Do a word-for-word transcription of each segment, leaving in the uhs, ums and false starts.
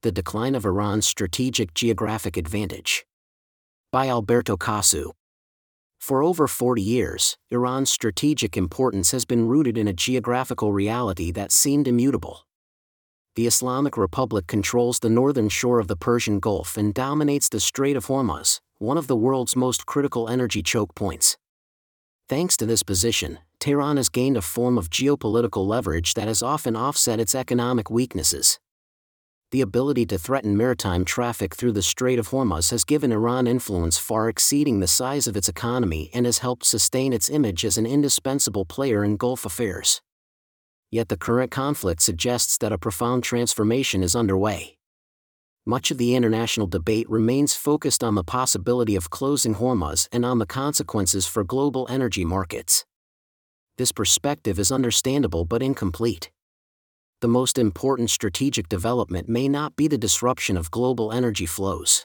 The Decline of Iran's Strategic Geographic Advantage. By Alberto Casu. For over forty years, Iran's strategic importance has been rooted in a geographical reality that seemed immutable. The Islamic Republic controls the northern shore of the Persian Gulf and dominates the Strait of Hormuz, one of the world's most critical energy choke points. Thanks to this position, Tehran has gained a form of geopolitical leverage that has often offset its economic weaknesses. The ability to threaten maritime traffic through the Strait of Hormuz has given Iran influence far exceeding the size of its economy and has helped sustain its image as an indispensable player in Gulf affairs. Yet the current conflict suggests that a profound transformation is underway. Much of the international debate remains focused on the possibility of closing Hormuz and on the consequences for global energy markets. This perspective is understandable but incomplete. The most important strategic development may not be the disruption of global energy flows.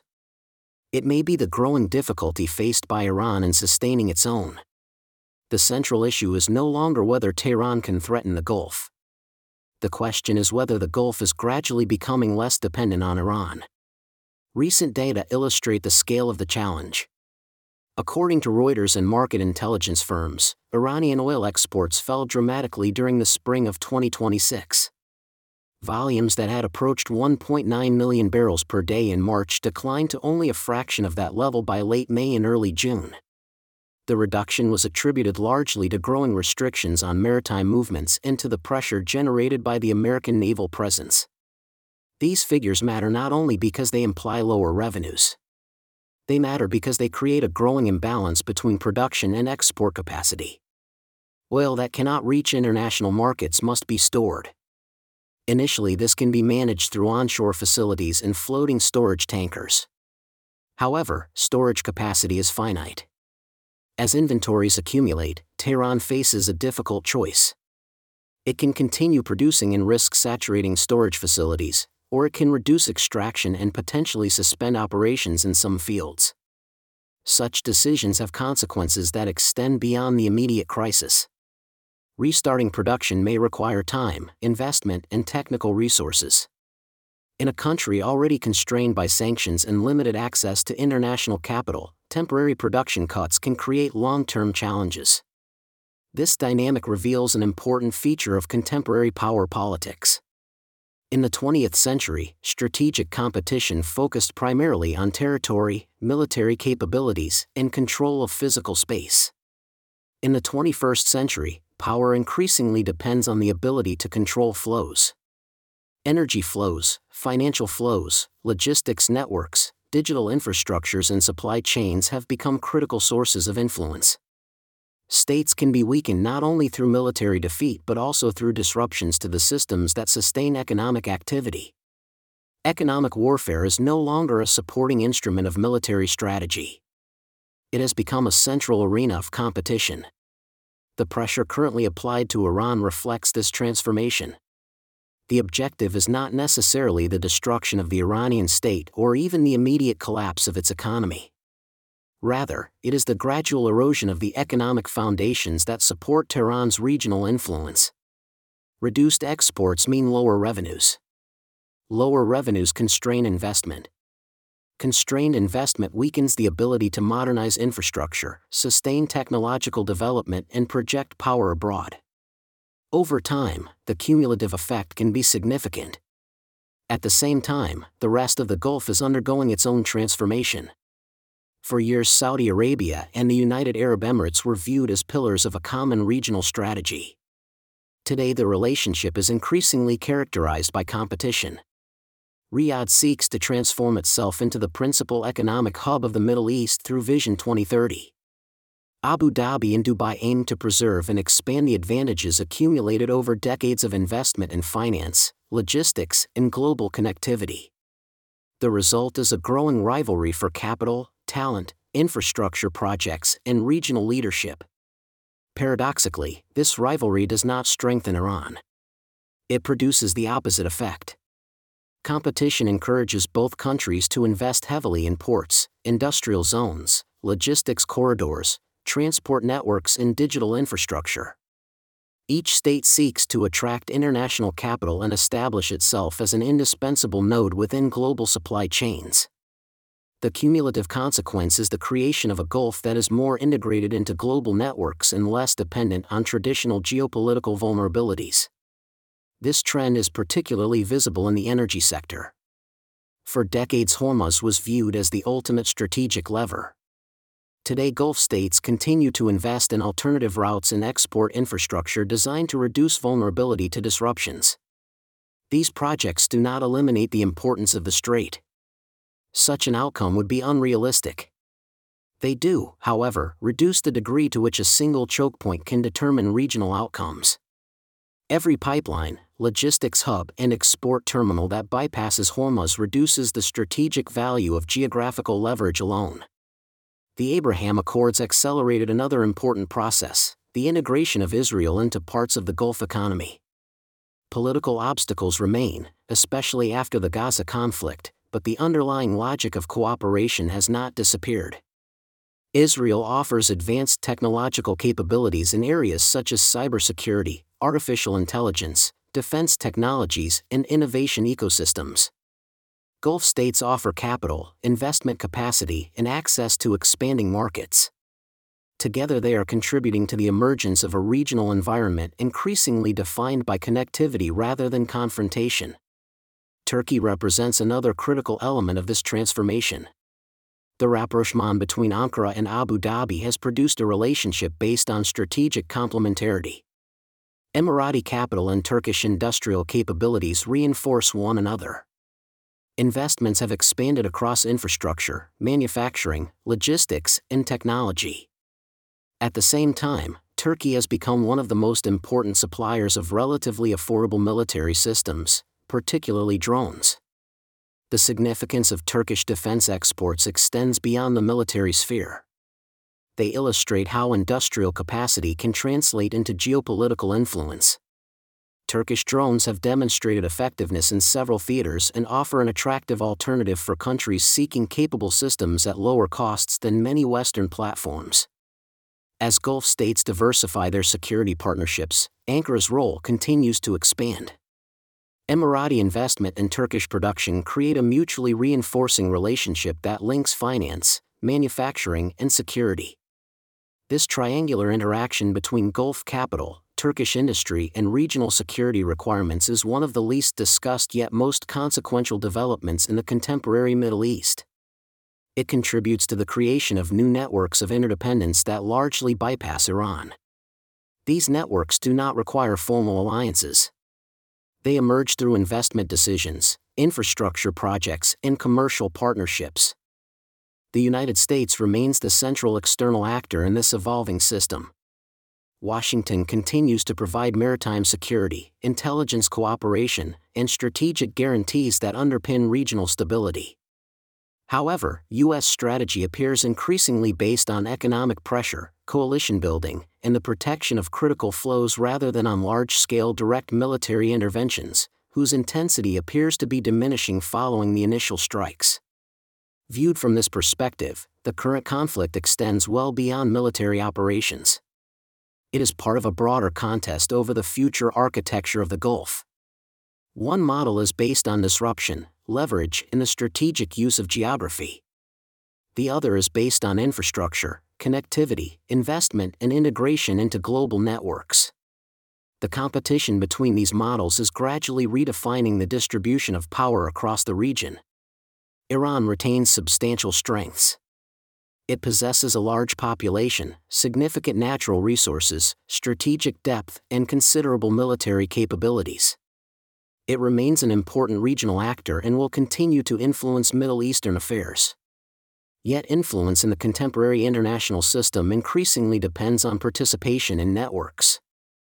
It may be the growing difficulty faced by Iran in sustaining its own. The central issue is no longer whether Tehran can threaten the Gulf. The question is whether the Gulf is gradually becoming less dependent on Iran. Recent data illustrate the scale of the challenge. According to Reuters and market intelligence firms, Iranian oil exports fell dramatically during the spring of twenty twenty-six. Volumes that had approached one point nine million barrels per day in March declined to only a fraction of that level by late May and early June. The reduction was attributed largely to growing restrictions on maritime movements and to the pressure generated by the American naval presence. These figures matter not only because they imply lower revenues. They matter because they create a growing imbalance between production and export capacity. Oil that cannot reach international markets must be stored. Initially, this can be managed through onshore facilities and floating storage tankers. However, storage capacity is finite. As inventories accumulate, Tehran faces a difficult choice. It can continue producing and risk saturating storage facilities, or it can reduce extraction and potentially suspend operations in some fields. Such decisions have consequences that extend beyond the immediate crisis. Restarting production may require time, investment, and technical resources. In a country already constrained by sanctions and limited access to international capital, temporary production cuts can create long-term challenges. This dynamic reveals an important feature of contemporary power politics. In the twentieth century, strategic competition focused primarily on territory, military capabilities, and control of physical space. In the twenty-first century, power increasingly depends on the ability to control flows. Energy flows, financial flows, logistics networks, digital infrastructures and supply chains have become critical sources of influence. States can be weakened not only through military defeat but also through disruptions to the systems that sustain economic activity. Economic warfare is no longer a supporting instrument of military strategy. It has become a central arena of competition. The pressure currently applied to Iran reflects this transformation. The objective is not necessarily the destruction of the Iranian state or even the immediate collapse of its economy. Rather, it is the gradual erosion of the economic foundations that support Tehran's regional influence. Reduced exports mean lower revenues. Lower revenues constrain investment. Constrained investment weakens the ability to modernize infrastructure, sustain technological development, and project power abroad. Over time, the cumulative effect can be significant. At the same time, the rest of the Gulf is undergoing its own transformation. For years, Saudi Arabia and the United Arab Emirates were viewed as pillars of a common regional strategy. Today, the relationship is increasingly characterized by competition. Riyadh seeks to transform itself into the principal economic hub of the Middle East through Vision twenty thirty. Abu Dhabi and Dubai aim to preserve and expand the advantages accumulated over decades of investment in finance, logistics, and global connectivity. The result is a growing rivalry for capital, talent, infrastructure projects, and regional leadership. Paradoxically, this rivalry does not strengthen Iran. It produces the opposite effect. Competition encourages both countries to invest heavily in ports, industrial zones, logistics corridors, transport networks, and digital infrastructure. Each state seeks to attract international capital and establish itself as an indispensable node within global supply chains. The cumulative consequence is the creation of a Gulf that is more integrated into global networks and less dependent on traditional geopolitical vulnerabilities. This trend is particularly visible in the energy sector. For decades, Hormuz was viewed as the ultimate strategic lever. Today, Gulf states continue to invest in alternative routes and export infrastructure designed to reduce vulnerability to disruptions. These projects do not eliminate the importance of the strait. Such an outcome would be unrealistic. They do, however, reduce the degree to which a single choke point can determine regional outcomes. Every pipeline, logistics hub, and export terminal that bypasses Hormuz reduces the strategic value of geographical leverage alone. The Abraham Accords accelerated another important process, the integration of Israel into parts of the Gulf economy. Political obstacles remain, especially after the Gaza conflict, but the underlying logic of cooperation has not disappeared. Israel offers advanced technological capabilities in areas such as cybersecurity, artificial intelligence, defense technologies, and innovation ecosystems. Gulf states offer capital, investment capacity, and access to expanding markets. Together they are contributing to the emergence of a regional environment increasingly defined by connectivity rather than confrontation. Turkey represents another critical element of this transformation. The rapprochement between Ankara and Abu Dhabi has produced a relationship based on strategic complementarity. Emirati capital and Turkish industrial capabilities reinforce one another. Investments have expanded across infrastructure, manufacturing, logistics, and technology. At the same time, Turkey has become one of the most important suppliers of relatively affordable military systems, particularly drones. The significance of Turkish defense exports extends beyond the military sphere. They illustrate how industrial capacity can translate into geopolitical influence. Turkish drones have demonstrated effectiveness in several theaters and offer an attractive alternative for countries seeking capable systems at lower costs than many Western platforms. As Gulf states diversify their security partnerships, Ankara's role continues to expand. Emirati investment and Turkish production create a mutually reinforcing relationship that links finance, manufacturing, and security. This triangular interaction between Gulf capital, Turkish industry, and regional security requirements is one of the least discussed yet most consequential developments in the contemporary Middle East. It contributes to the creation of new networks of interdependence that largely bypass Iran. These networks do not require formal alliances. They emerge through investment decisions, infrastructure projects, and commercial partnerships. The United States remains the central external actor in this evolving system. Washington continues to provide maritime security, intelligence cooperation, and strategic guarantees that underpin regional stability. However, U S strategy appears increasingly based on economic pressure, coalition building, and the protection of critical flows rather than on large-scale direct military interventions, whose intensity appears to be diminishing following the initial strikes. Viewed from this perspective, the current conflict extends well beyond military operations. It is part of a broader contest over the future architecture of the Gulf. One model is based on disruption, leverage, and the strategic use of geography. The other is based on infrastructure, connectivity, investment, and integration into global networks. The competition between these models is gradually redefining the distribution of power across the region. Iran retains substantial strengths. It possesses a large population, significant natural resources, strategic depth, and considerable military capabilities. It remains an important regional actor and will continue to influence Middle Eastern affairs. Yet influence in the contemporary international system increasingly depends on participation in networks.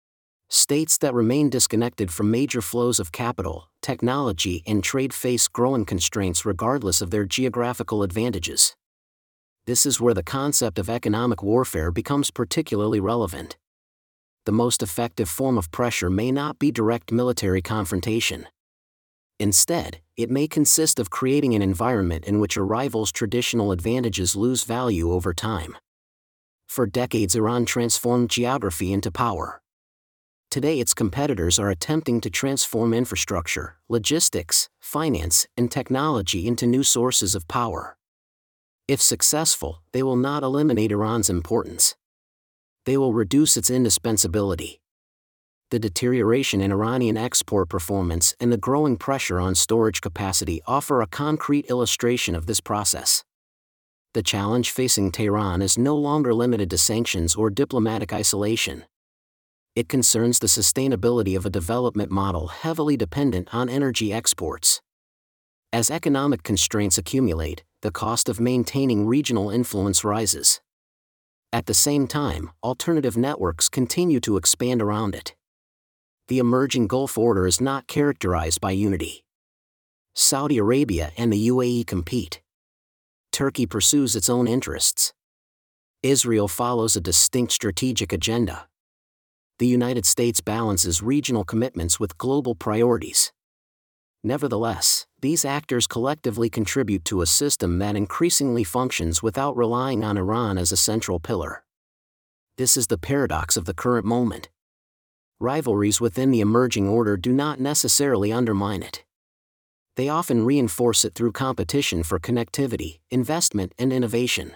States that remain disconnected from major flows of capital, technology, and trade face growing constraints regardless of their geographical advantages. This is where the concept of economic warfare becomes particularly relevant. The most effective form of pressure may not be direct military confrontation. Instead, it may consist of creating an environment in which a rival's traditional advantages lose value over time. For decades, Iran transformed geography into power. Today its competitors are attempting to transform infrastructure, logistics, finance, and technology into new sources of power. If successful, they will not eliminate Iran's importance. They will reduce its indispensability. The deterioration in Iranian export performance and the growing pressure on storage capacity offer a concrete illustration of this process. The challenge facing Tehran is no longer limited to sanctions or diplomatic isolation. It concerns the sustainability of a development model heavily dependent on energy exports. As economic constraints accumulate, the cost of maintaining regional influence rises. At the same time, alternative networks continue to expand around it. The emerging Gulf order is not characterized by unity. Saudi Arabia and the U A E compete. Turkey pursues its own interests. Israel follows a distinct strategic agenda. The United States balances regional commitments with global priorities. Nevertheless, these actors collectively contribute to a system that increasingly functions without relying on Iran as a central pillar. This is the paradox of the current moment. Rivalries within the emerging order do not necessarily undermine it. They often reinforce it through competition for connectivity, investment, and innovation.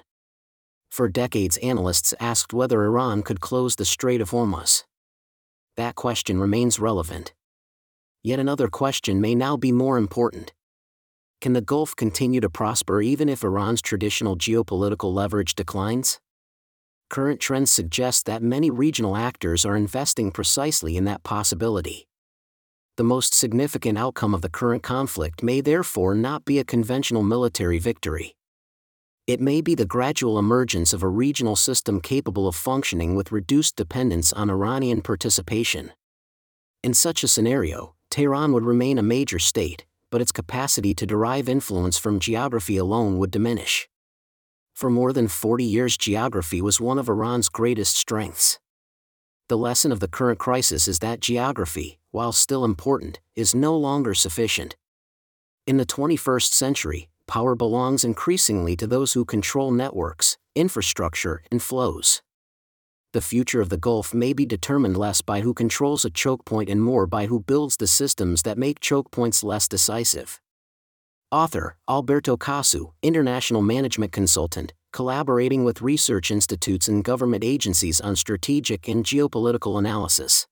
For decades, analysts asked whether Iran could close the Strait of Hormuz. That question remains relevant. Yet another question may now be more important. Can the Gulf continue to prosper even if Iran's traditional geopolitical leverage declines? Current trends suggest that many regional actors are investing precisely in that possibility. The most significant outcome of the current conflict may therefore not be a conventional military victory. It may be the gradual emergence of a regional system capable of functioning with reduced dependence on Iranian participation. In such a scenario, Tehran would remain a major state, but its capacity to derive influence from geography alone would diminish. For more than forty years, geography was one of Iran's greatest strengths. The lesson of the current crisis is that geography, while still important, is no longer sufficient. In the twenty-first century, power belongs increasingly to those who control networks, infrastructure, and flows. The future of the Gulf may be determined less by who controls a choke point and more by who builds the systems that make choke points less decisive. Author, Alberto Casu, international management consultant, collaborating with research institutes and government agencies on strategic and geopolitical analysis.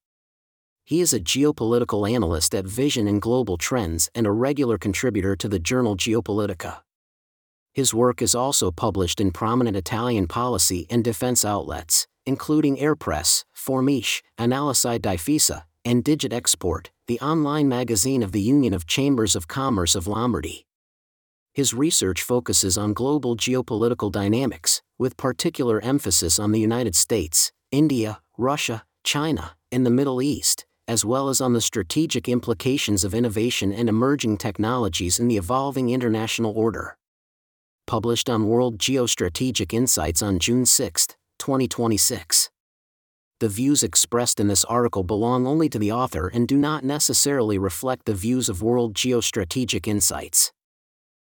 He is a geopolitical analyst at Vision and Global Trends and a regular contributor to the journal Geopolitica. His work is also published in prominent Italian policy and defense outlets, including Airpress, Formiche, Analisi Difesa, and Digit Export, the online magazine of the Union of Chambers of Commerce of Lombardy. His research focuses on global geopolitical dynamics, with particular emphasis on the United States, India, Russia, China, and the Middle East, as well as on the strategic implications of innovation and emerging technologies in the evolving international order. Published on World Geostrategic Insights on June sixth, twenty twenty-six. The views expressed in this article belong only to the author and do not necessarily reflect the views of World Geostrategic Insights.